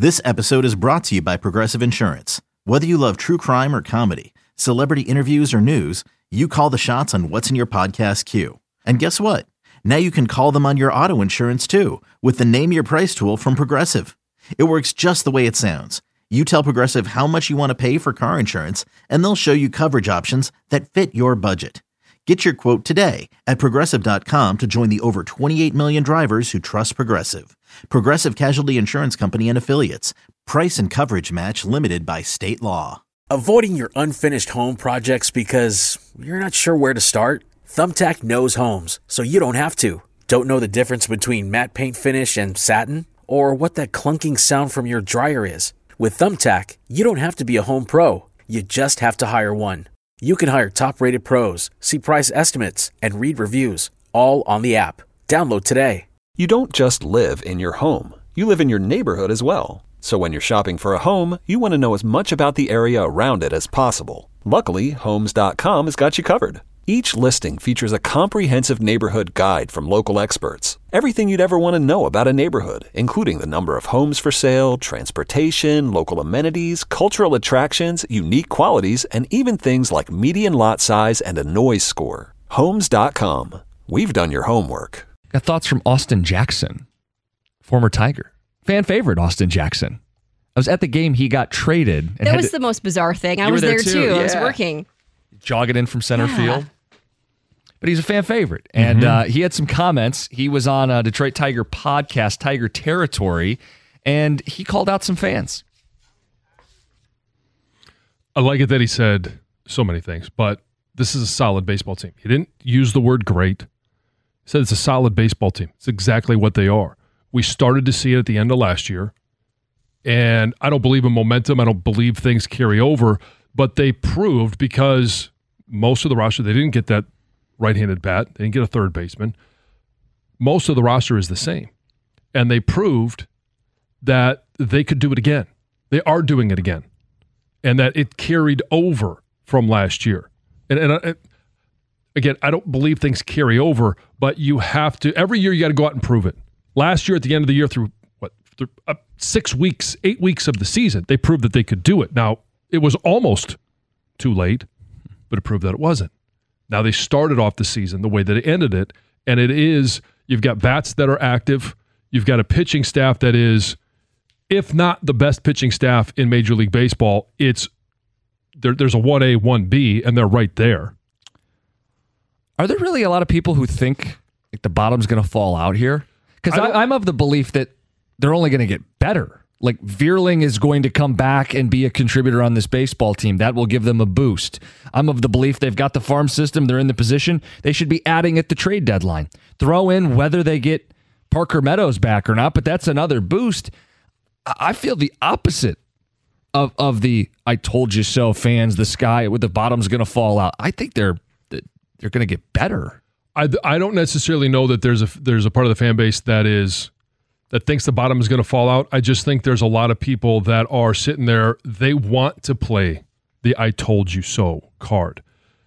This episode is brought to you by Progressive Insurance. Whether you love true crime or comedy, celebrity interviews or news, you call the shots on what's in your podcast queue. And guess what? Now you can call them on your auto insurance too with the Name Your Price tool from Progressive. It works just the way it sounds. You tell Progressive how much you want to pay for car insurance, and they'll show you coverage options that fit your budget. Get your quote today at Progressive.com to join the over 28 million drivers who trust Progressive. Progressive Casualty Insurance Company and Affiliates. Price and coverage match limited by state law. Avoiding your unfinished home projects because you're not sure where to start? Thumbtack knows homes, so you don't have to. Don't know the difference between matte paint finish and satin? Or what that clunking sound from your dryer is? With Thumbtack, you don't have to be a home pro. You just have to hire one. You can hire top-rated pros, see price estimates, and read reviews, all on the app. Download today. You don't just live in your home. You live in your neighborhood as well. So when you're shopping for a home, you want to know as much about the area around it as possible. Luckily, Homes.com has got you covered. Each listing features a comprehensive neighborhood guide from local experts. Everything you'd ever want to know about a neighborhood, including the number of homes for sale, transportation, local amenities, cultural attractions, unique qualities, and even things like median lot size and a noise score. Homes.com. We've done your homework. Got thoughts from Austin Jackson, former Tiger. Fan favorite, Austin Jackson. I was at the game. He got traded. And that was the most bizarre thing. I was there too. Yeah. I was working. Jogging in from center field. But he's a fan favorite. And he had some comments. He was on a Detroit Tiger podcast, Tiger Territory, and he called out some fans. I like it that he said so many things, but this is a solid baseball team. He didn't use the word great. He said it's a solid baseball team. It's exactly what they are. We started to see it at the end of last year, and I don't believe in momentum. I don't believe things carry over, but they proved, because most of the roster, they didn't get that right-handed bat. They didn't get a third baseman. Most of the roster is the same, and they proved that they could do it again. They are doing it again, and that it carried over from last year. And again, I don't believe things carry over, but you have to, every year you got to go out and prove it. Last year, at the end of the year, through 6 weeks, 8 weeks of the season, they proved that they could do it. Now, it was almost too late, but it proved that it wasn't. Now, they started off the season the way that it ended it, and it is, you've got bats that are active, you've got a pitching staff that is, if not the best pitching staff in Major League Baseball, it's there's a 1A, 1B, and they're right there. Are there really a lot of people who think like the bottom's going to fall out here? Because I'm of the belief that they're only going to get better. Like Veerling is going to come back and be a contributor on this baseball team. That will give them a boost. I'm of the belief they've got the farm system. They're in the position. They should be adding at the trade deadline. Throw in whether they get Parker Meadows back or not, but that's another boost. I feel the opposite of the I told you so fans, the sky with the bottom's going to fall out. I think they're going to get better. I don't necessarily know that there's a part of the fan base that thinks the bottom is going to fall out. I just think there's a lot of people that are sitting there. They want to play the I told you so card.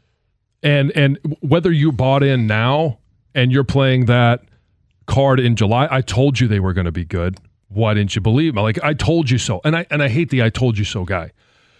And whether you bought in now and you're playing that card in July, I told you they were going to be good. Why didn't you believe me? Like, I told you so. And I hate the I told you so guy.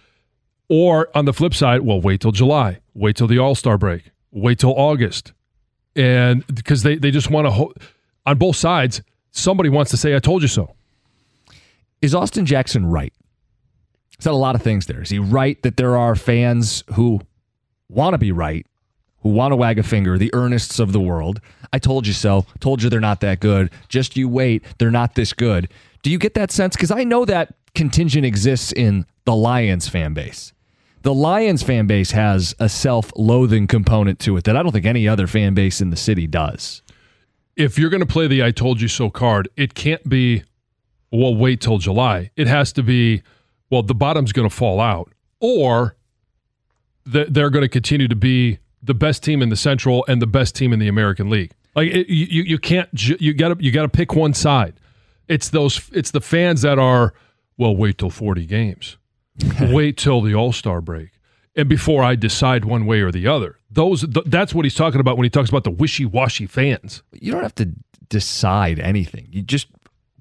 Or on the flip side, well, wait till July. Wait till the All-Star break. Wait till August. And because they just want to, on both sides, somebody wants to say, I told you so. Is Austin Jackson right? Said a lot of things there. Is he right that there are fans who want to be right, who want to wag a finger, the earnests of the world? I told you so. Told you they're not that good. Just you wait. They're not this good. Do you get that sense? Because I know that contingent exists in the Lions fan base. The Lions fan base has a self-loathing component to it that I don't think any other fan base in the city does. If you're going to play the I told you so card, it can't be, well, wait till July. It has to be, well, the bottom's going to fall out, or they're going to continue to be the best team in the Central and the best team in the American League. Like you can't, you got to pick one side. It's the fans that are, well, wait till 40 games. Wait till the All-Star break. And before I decide one way or the other. That's what he's talking about when he talks about the wishy-washy fans. You don't have to decide anything. You just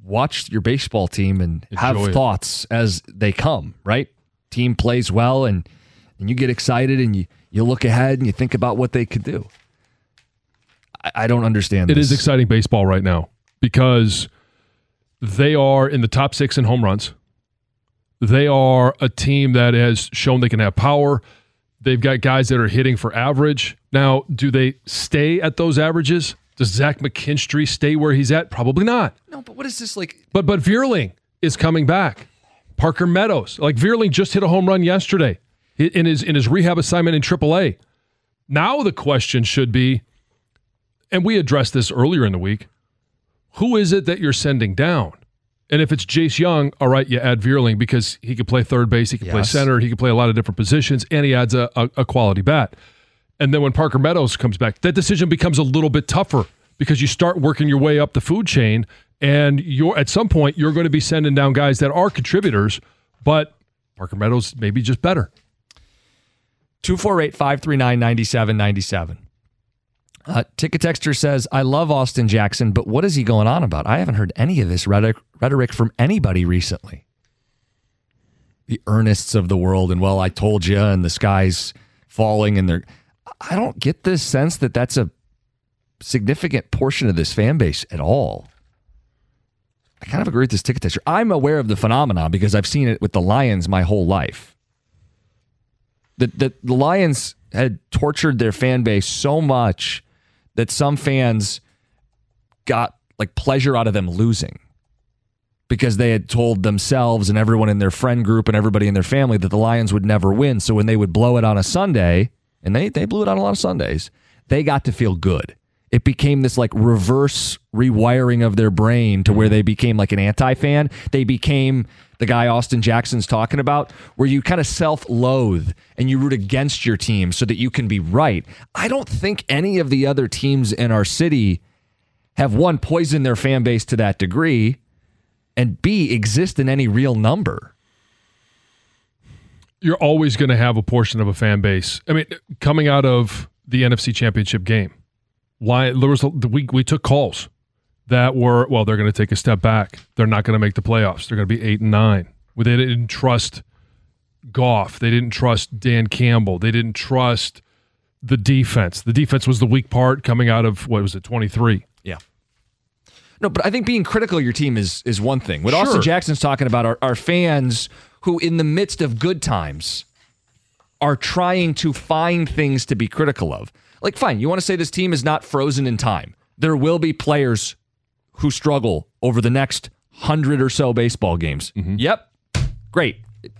watch your baseball team and have thoughts as they come, right? Team plays well and you get excited and you look ahead and you think about what they could do. I don't understand this. It is exciting baseball right now because they are in the top 6 in home runs. They are a team that has shown they can have power. They've got guys that are hitting for average. Now, do they stay at those averages? Does Zach McKinstry stay where he's at? Probably not. No, but what is this like? But Vierling is coming back. Parker Meadows. Like Vierling just hit a home run yesterday in his rehab assignment in AAA. Now the question should be, and we addressed this earlier in the week, who is it that you're sending down? And if it's Jace Young, all right, you add Vierling because he can play third base, he can play center, he can play a lot of different positions, and he adds a quality bat. And then when Parker Meadows comes back, that decision becomes a little bit tougher because you start working your way up the food chain, and at some point you're going to be sending down guys that are contributors, but Parker Meadows may be just better. 248-539-9797. Ticket Texter says, I love Austin Jackson, but what is he going on about? I haven't heard any of this rhetoric from anybody recently. The earnests of the world, and well, I told you, and the sky's falling, and I don't get this sense that that's a significant portion of this fan base at all. I kind of agree with this ticket texter. I'm aware of the phenomenon because I've seen it with the Lions my whole life. The Lions had tortured their fan base so much that some fans got like pleasure out of them losing because they had told themselves and everyone in their friend group and everybody in their family that the Lions would never win. So when they would blow it on a Sunday, and they blew it on a lot of Sundays, they got to feel good. It became this like reverse rewiring of their brain to where they became like an anti-fan. They became the guy Austin Jackson's talking about, where you kind of self-loathe and you root against your team so that you can be right. I don't think any of the other teams in our city have, one, poisoned their fan base to that degree, and B, exist in any real number. You're always going to have a portion of a fan base. I mean, coming out of the NFC Championship game, we took calls that were, well, they're going to take a step back. They're not going to make the playoffs. They're going to be 8-9. They didn't trust Goff. They didn't trust Dan Campbell. They didn't trust the defense. The defense was the weak part coming out of, 23? Yeah. No, but I think being critical of your team is one thing. What Austin Jackson's talking about are fans who, in the midst of good times, are trying to find things to be critical of. Like, fine, you want to say this team is not frozen in time. There will be players who struggle over the next 100 or so baseball games. Mm-hmm. Yep. Great.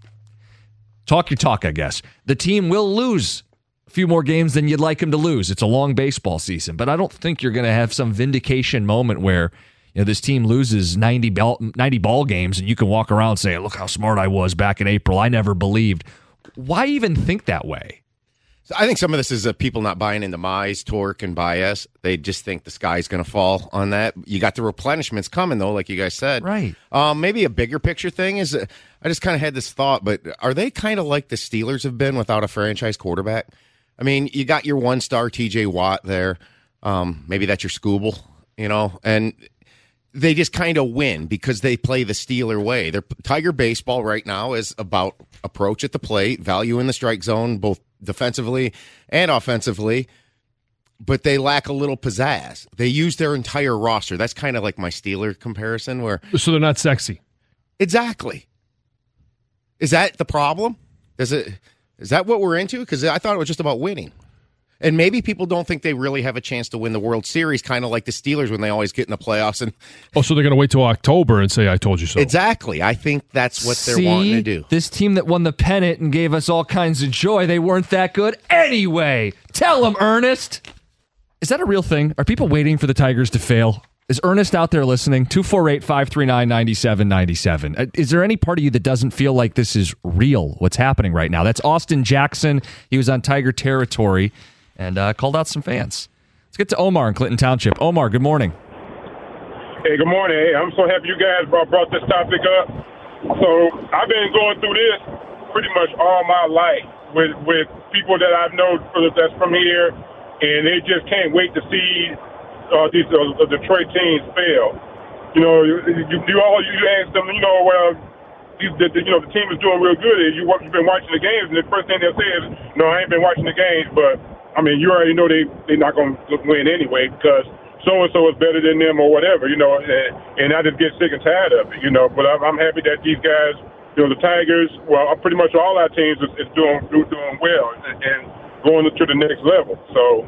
Talk your talk, I guess. The team will lose a few more games than you'd like them to lose. It's a long baseball season, but I don't think you're going to have some vindication moment where this team loses 90 ball games and you can walk around saying, look how smart I was back in April. I never believed. Why even think that way? So I think some of this is people not buying into Mize, Torque, and Baez. They just think the sky's going to fall on that. You got the replenishments coming, though, like you guys said. Right. Maybe a bigger picture thing is, I just kind of had this thought, but are they kind of like the Steelers have been without a franchise quarterback? I mean, you got your one-star TJ Watt there. Maybe that's your Scooble, and they just kind of win because they play the Steeler way. Their Tiger baseball right now is about approach at the plate, value in the strike zone, both defensively and offensively, but they lack a little pizzazz. They use their entire roster. That's kind of like my Steeler comparison. So they're not sexy. Exactly. Is that the problem? Is that what we're into? Because I thought it was just about winning. And maybe people don't think they really have a chance to win the World Series, kind of like the Steelers when they always get in the playoffs. So they're going to wait till October and say, I told you so. Exactly. I think that's what they're wanting to do. This team that won the pennant and gave us all kinds of joy, they weren't that good anyway. Tell them, Ernest. Is that a real thing? Are people waiting for the Tigers to fail? Is Ernest out there listening? 248-539-9797. Is there any part of you that doesn't feel like this is real, what's happening right now? That's Austin Jackson. He was on Tiger territory and called out some fans. Let's get to Omar in Clinton Township. Omar, good morning. Hey, good morning. Hey, I'm so happy you guys brought this topic up. So I've been going through this pretty much all my life with people that I've known that's from here, and they just can't wait to see these Detroit teams fail. You ask them, well, the team is doing real good. You've been watching the games, and the first thing they'll say is, no, I ain't been watching the games, but I mean, you already know they're not going to win anyway because so-and-so is better than them or whatever, and I just get sick and tired of it, But I'm happy that these guys, the Tigers, well, pretty much all our teams is doing well and going to the next level. So.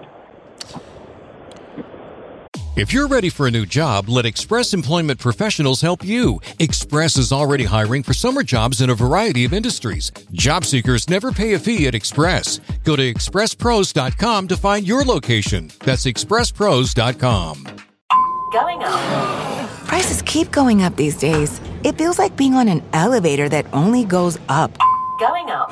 If you're ready for a new job, let Express Employment Professionals help you. Express is already hiring for summer jobs in a variety of industries. Job seekers never pay a fee at Express. Go to expresspros.com to find your location. That's expresspros.com. Going up. Prices keep going up these days. It feels like being on an elevator that only goes up. Going up.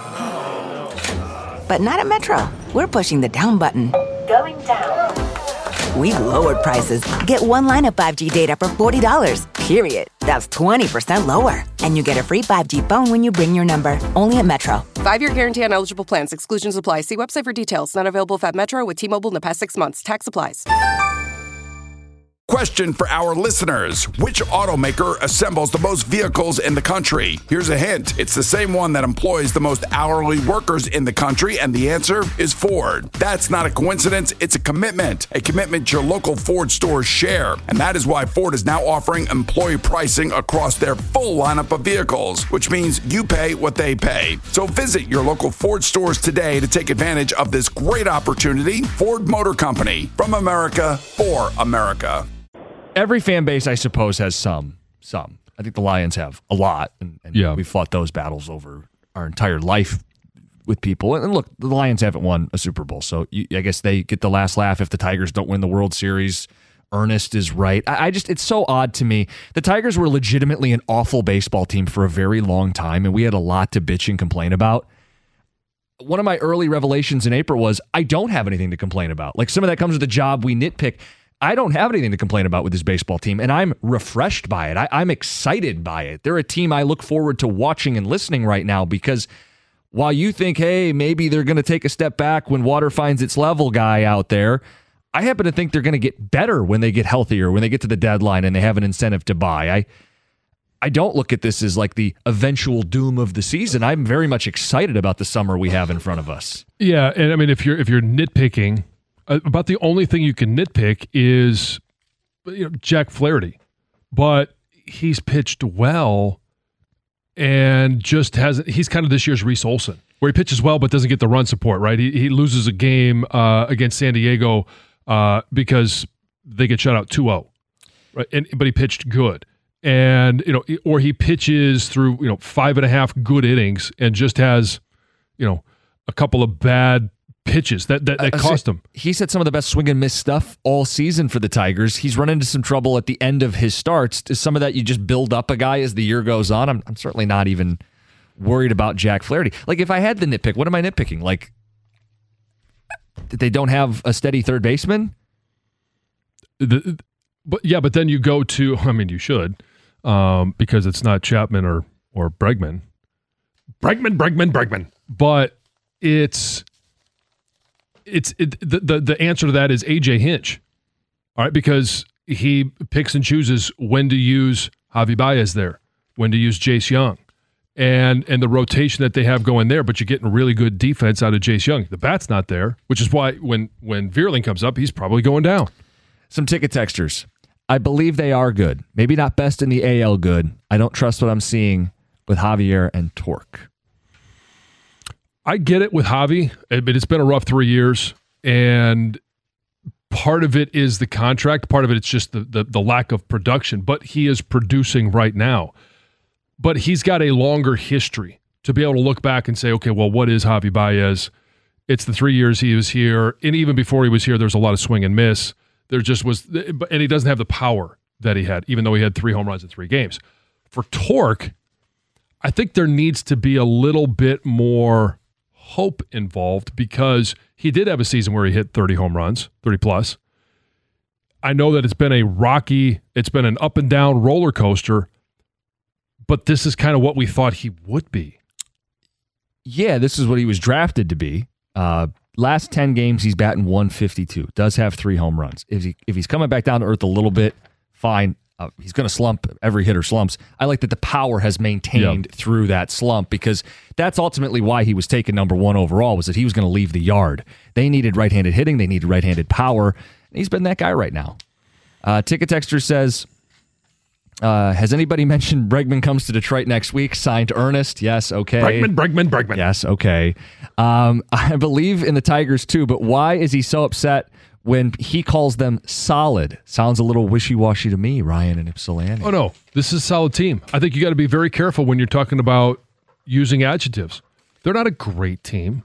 But not at Metro. We're pushing the down button. Going down. We've lowered prices. Get one line of 5G data for $40, period. That's 20% lower. And you get a free 5G phone when you bring your number. Only at Metro. 5-year guarantee on eligible plans. Exclusions apply. See website for details. Not available at Metro with T-Mobile in the past 6 months. Tax applies. Question for our listeners. Which automaker assembles the most vehicles in the country? Here's a hint. It's the same one that employs the most hourly workers in the country, and the answer is Ford. That's not a coincidence. It's a commitment your local Ford stores share. And that is why Ford is now offering employee pricing across their full lineup of vehicles, which means you pay what they pay. So visit your local Ford stores today to take advantage of this great opportunity. Ford Motor Company, from America, for America. Every fan base, I suppose, has some. I think the Lions have a lot, and we've fought those battles over our entire life with people. And look, the Lions haven't won a Super Bowl, so I guess they get the last laugh if the Tigers don't win the World Series. Ernest is right. It's so odd to me. The Tigers were legitimately an awful baseball team for a very long time, and we had a lot to bitch and complain about. One of my early revelations in April was I don't have anything to complain about. Like, some of that comes with the job we nitpick. I don't have anything to complain about with this baseball team, and I'm refreshed by it. I'm excited by it. They're a team I look forward to watching and listening right now because while you think, hey, maybe they're going to take a step back when water finds its level guy out there, I happen to think they're going to get better when they get healthier, when they get to the deadline and they have an incentive to buy. I don't look at this as like the eventual doom of the season. I'm very much excited about the summer we have in front of us. Yeah, and I mean, if you're nitpicking, about the only thing you can nitpick is Jack Flaherty, but he's pitched well and just hasn't. He's kind of this year's Reese Olson, where he pitches well but doesn't get the run support. Right, he loses a game against San Diego because they get shut out 2-0. Right, but he pitched good, and or he pitches through 5.5 good innings and just has a couple of bad pitches that cost him. He's had some of the best swing and miss stuff all season for the Tigers. He's run into some trouble at the end of his starts. Is some of that you just build up a guy as the year goes on? I'm certainly not even worried about Jack Flaherty. Like, if I had the nitpick, what am I nitpicking? Like, that they don't have a steady third baseman? But then you go to, I mean, you should, because it's not Chapman or Bregman. Bregman. But the answer to that is AJ Hinch. All right, because he picks and chooses when to use Javi Baez there, when to use Jace Young, and the rotation that they have going there, but you're getting really good defense out of Jace Young. The bat's not there, which is why when Vierling comes up, he's probably going down. Some ticket texters. I believe they are good. Maybe not best in the AL good. I don't trust what I'm seeing with Javier and Torque. I get it with Javi, but it's been a rough 3 years, and part of it is the contract. Part of it, it's just the lack of production, but he is producing right now. But he's got a longer history to be able to look back and say, okay, well, what is Javi Baez? It's the 3 years he was here, and even before he was here, there's a lot of swing and miss. There just was, and he doesn't have the power that he had, even though he had 3 home runs in 3 games. For Torque, I think there needs to be a little bit more hope involved because he did have a season where he hit 30 home runs, 30 plus. I know that it's been an up and down roller coaster, but this is kind of what we thought he would be. Yeah, this is what he was drafted to be. Last 10 games, he's batting .152. Does have 3 home runs. If he's coming back down to earth a little bit, fine. He's going to slump. Every hitter slumps. I like that the power has maintained through that slump, because that's ultimately why he was taken number 1 overall, was that he was going to leave the yard. They needed right-handed hitting. They needed right-handed power. And he's been that guy right now. Ticket Texter says, has anybody mentioned Bregman comes to Detroit next week? Signed Ernest. Yes, okay. Bregman. Yes, okay. I believe in the Tigers too, but why is he so upset when he calls them solid? Sounds a little wishy-washy to me, Ryan and Ypsilanti. Oh, no. This is a solid team. I think you got to be very careful when you're talking about using adjectives. They're not a great team.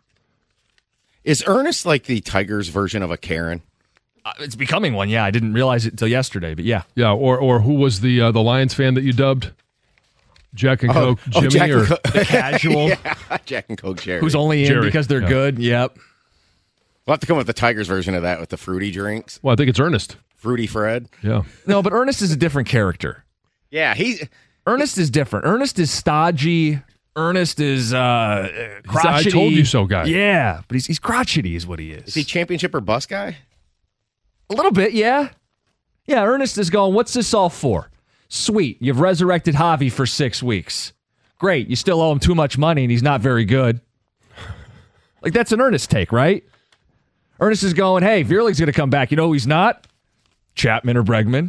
Is Ernest like the Tigers version of a Karen? It's becoming one, yeah. I didn't realize it until yesterday, but yeah. Yeah, or who was the Lions fan that you dubbed? Jack and Coke Jimmy, Jack or the casual? Yeah, Jack and Coke Jerry. Who's only in because they're good? Yep. We'll have to come with the Tigers version of that with the fruity drinks. Well, I think it's Ernest. Fruity Fred. Yeah. No, but Ernest is a different character. Yeah, Ernest is different. Ernest is stodgy. Ernest is crotchety. I told you so guy. Yeah, but he's crotchety is what he is. Is he championship or bust guy? A little bit, yeah. Yeah, Ernest is going, what's this all for? Sweet, you've resurrected Javi for 6 weeks. Great, you still owe him too much money and he's not very good. Like, that's an Ernest take, right? Ernest is going, hey, Vierling's going to come back. You know who he's not? Chapman or Bregman.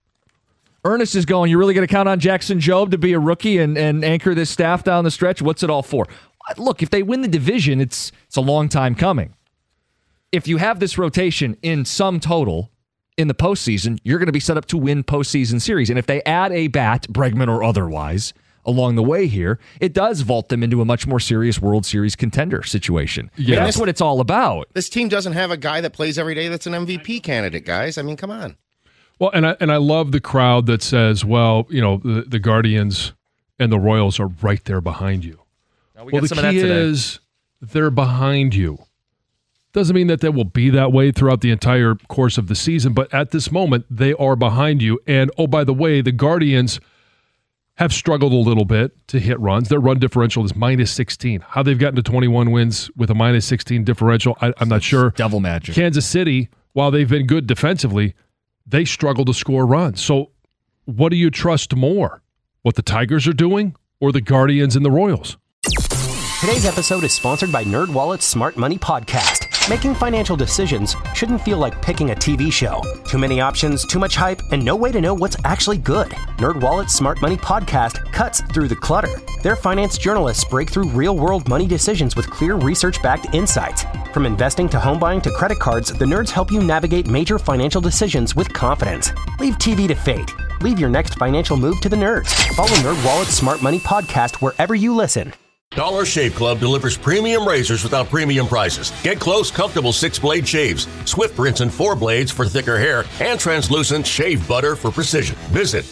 Ernest is going, you're really going to count on Jackson Jobe to be a rookie and anchor this staff down the stretch? What's it all for? Look, if they win the division, it's a long time coming. If you have this rotation in sum total in the postseason, you're going to be set up to win postseason series. And if they add a bat, Bregman or otherwise, along the way here, it does vault them into a much more serious World Series contender situation. Yeah. And that's what it's all about. This team doesn't have a guy that plays every day that's an MVP candidate, guys. I mean, come on. Well, and I love the crowd that says, well, you know, the Guardians and the Royals are right there behind you. Well, the key is they're behind you. Doesn't mean that they will be that way throughout the entire course of the season, but at this moment, they are behind you. And, oh, by the way, the Guardians have struggled a little bit to hit runs. Their run differential is -16. How they've gotten to 21 wins with a -16 differential, I'm not sure. Devil magic. Kansas City, while they've been good defensively, they struggle to score runs. So what do you trust more? What the Tigers are doing or the Guardians and the Royals? Today's episode is sponsored by NerdWallet's Smart Money Podcast. Making financial decisions shouldn't feel like picking a TV show. Too many options, too much hype, and no way to know what's actually good. NerdWallet's Smart Money Podcast cuts through the clutter. Their finance journalists break through real-world money decisions with clear research-backed insights. From investing to home buying to credit cards, the nerds help you navigate major financial decisions with confidence. Leave TV to fate. Leave your next financial move to the nerds. Follow NerdWallet's Smart Money Podcast wherever you listen. Dollar Shave Club delivers premium razors without premium prices. Get close, comfortable 6-blade shaves, swift rinse and 4 blades for thicker hair, and translucent shave butter for precision. Visit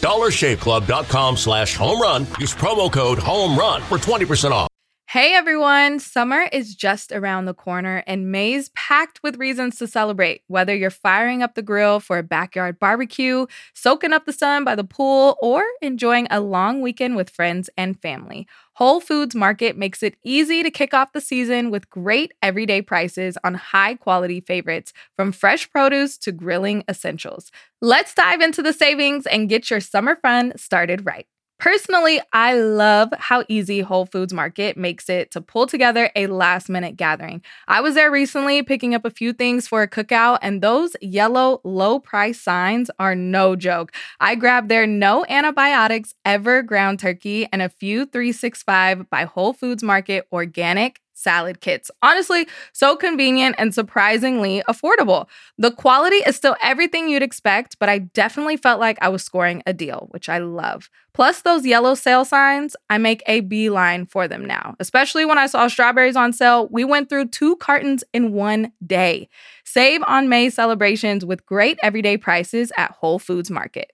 dollarshaveclub.com/homerun. Use promo code HOMERUN for 20% off. Hey everyone, summer is just around the corner and May's packed with reasons to celebrate. Whether you're firing up the grill for a backyard barbecue, soaking up the sun by the pool, or enjoying a long weekend with friends and family, Whole Foods Market makes it easy to kick off the season with great everyday prices on high-quality favorites, from fresh produce to grilling essentials. Let's dive into the savings and get your summer fun started right. Personally, I love how easy Whole Foods Market makes it to pull together a last-minute gathering. I was there recently picking up a few things for a cookout, and those yellow low-price signs are no joke. I grabbed their no antibiotics ever ground turkey and a few 365 by Whole Foods Market organic salad kits. Honestly, so convenient and surprisingly affordable. The quality is still everything you'd expect, but I definitely felt like I was scoring a deal, which I love. Plus those yellow sale signs, I make a beeline for them now. Especially when I saw strawberries on sale, we went through 2 cartons in one day. Save on May celebrations with great everyday prices at Whole Foods Market.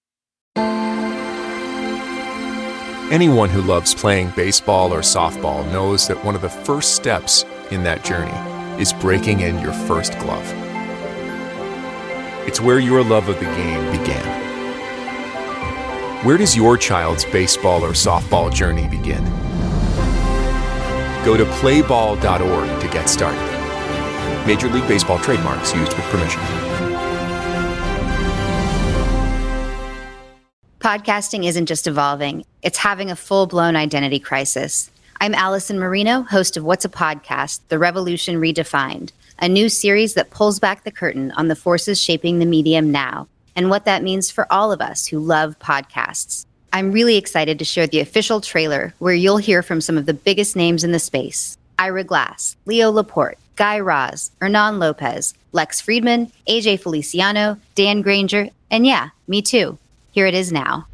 Anyone who loves playing baseball or softball knows that one of the first steps in that journey is breaking in your first glove. It's where your love of the game began. Where does your child's baseball or softball journey begin? Go to playball.org to get started. Major League Baseball trademarks used with permission. Podcasting isn't just evolving, it's having a full-blown identity crisis. I'm Allison Marino, host of What's a Podcast? The Revolution Redefined, a new series that pulls back the curtain on the forces shaping the medium now and what that means for all of us who love podcasts. I'm really excited to share the official trailer where you'll hear from some of the biggest names in the space. Ira Glass, Leo Laporte, Guy Raz, Hernan Lopez, Lex Friedman, AJ Feliciano, Dan Granger, and yeah, me too. Here it is now.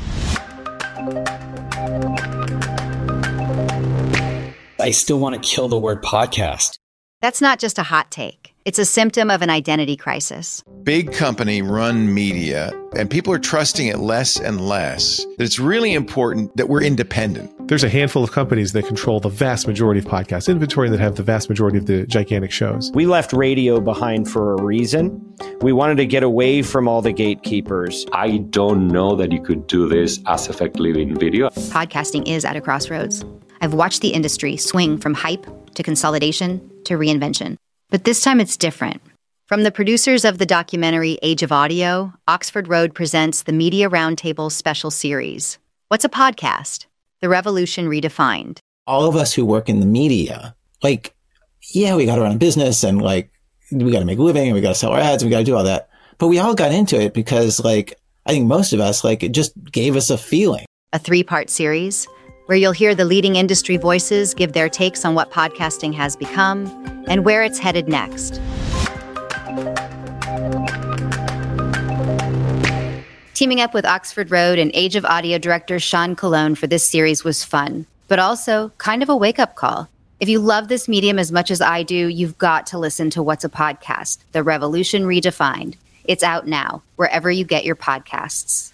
I still want to kill the word podcast. That's not just a hot take. It's a symptom of an identity crisis. Big company run media, and people are trusting it less and less. It's really important that we're independent. There's a handful of companies that control the vast majority of podcast inventory that have the vast majority of the gigantic shows. We left radio behind for a reason. We wanted to get away from all the gatekeepers. I don't know that you could do this as effectively in video. Podcasting is at a crossroads. I've watched the industry swing from hype to consolidation to reinvention. But this time it's different. From the producers of the documentary Age of Audio, Oxford Road presents the Media Roundtable special series. What's a podcast? The Revolution Redefined. All of us who work in the media, we got to run a business and we got to make a living and we got to sell our ads and we got to do all that. But we all got into it because I think most of us, it just gave us a feeling. A 3-part series where you'll hear the leading industry voices give their takes on what podcasting has become and where it's headed next. Teaming up with Oxford Road and Age of Audio director Sean Colon for this series was fun, but also kind of a wake-up call. If you love this medium as much as I do, you've got to listen to What's a Podcast? The Revolution Redefined. It's out now, wherever you get your podcasts.